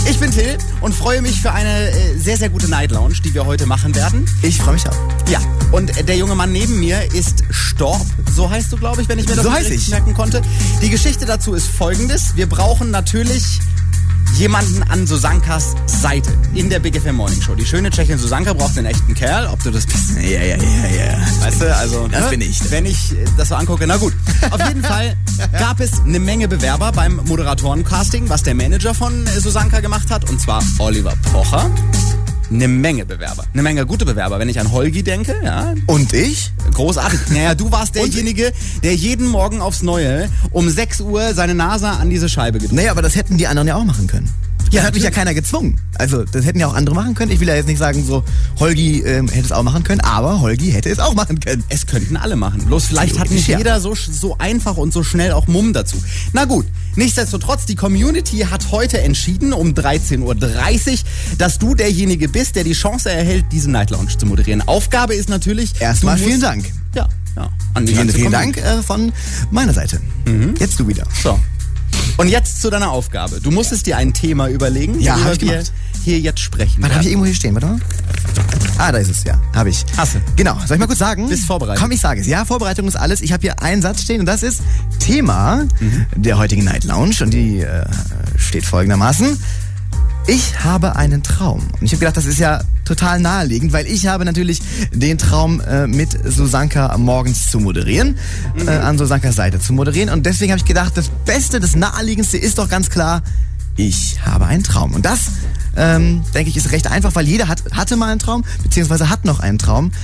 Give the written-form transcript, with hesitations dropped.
Ich bin Till und freue mich für eine sehr, sehr gute Night Lounge, die wir heute machen werden. Ich freue mich auch. Ja, und der junge Mann neben mir ist Storb, so heißt du, glaube ich, wenn ich mir das richtig merken konnte. Die Geschichte dazu ist folgendes. Wir brauchen natürlich jemanden an Susankas Seite in der Big FM Morning Show. Die schöne Tschechin Susanka braucht einen echten Kerl, ob du das bist. Ja. Weißt du, also das bin ich. Wenn ich das so angucke, na gut. Auf jeden Fall gab es eine Menge Bewerber beim Moderatorencasting, was der Manager von Susanka gemacht hat, und zwar Oliver Pocher. Eine Menge Bewerber, eine Menge gute Bewerber. Wenn ich an Holgi denke, ja. Und ich? Großartig. Naja, du warst derjenige, der jeden Morgen aufs Neue um 6 Uhr seine Nase an diese Scheibe gedrückt hat. Naja, aber das hätten die anderen ja auch machen können. Ja, hat mich ja keiner gezwungen. Also, das hätten ja auch andere machen können. Ich will ja jetzt nicht sagen, so, Holgi hätte es auch machen können, aber Holgi hätte es auch machen können. Es könnten alle machen. Bloß vielleicht hat nicht jeder so einfach und so schnell auch Mumm dazu. Na gut, nichtsdestotrotz, die Community hat heute entschieden, um 13.30 Uhr, dass du derjenige bist, der die Chance erhält, diese Night Lounge zu moderieren. Aufgabe ist natürlich... Erstmal vielen Dank. Ja. An die vielen Dank von meiner Seite. Jetzt du wieder. So. Und jetzt zu deiner Aufgabe. Du musstest dir ein Thema überlegen, worüber wir hier jetzt sprechen. Warte, habe ich irgendwo hier stehen? Warte mal. Ah, da ist es, ja. Habe ich. Hast du. Genau. Soll ich mal kurz sagen? Bist vorbereitet. Komm, ich sage es. Ja, Vorbereitung ist alles. Ich habe hier einen Satz stehen und das ist Thema der heutigen Night Lounge. Und die steht folgendermaßen. Ich habe einen Traum. Und ich habe gedacht, das ist ja total naheliegend, weil ich habe natürlich den Traum, mit Susanka morgens zu moderieren, an Susankas Seite zu moderieren. Und deswegen habe ich gedacht, das Beste, das Naheliegendste ist doch ganz klar, ich habe einen Traum. Und das, denke ich, ist recht einfach, weil jeder hatte mal einen Traum, beziehungsweise hat noch einen Traum.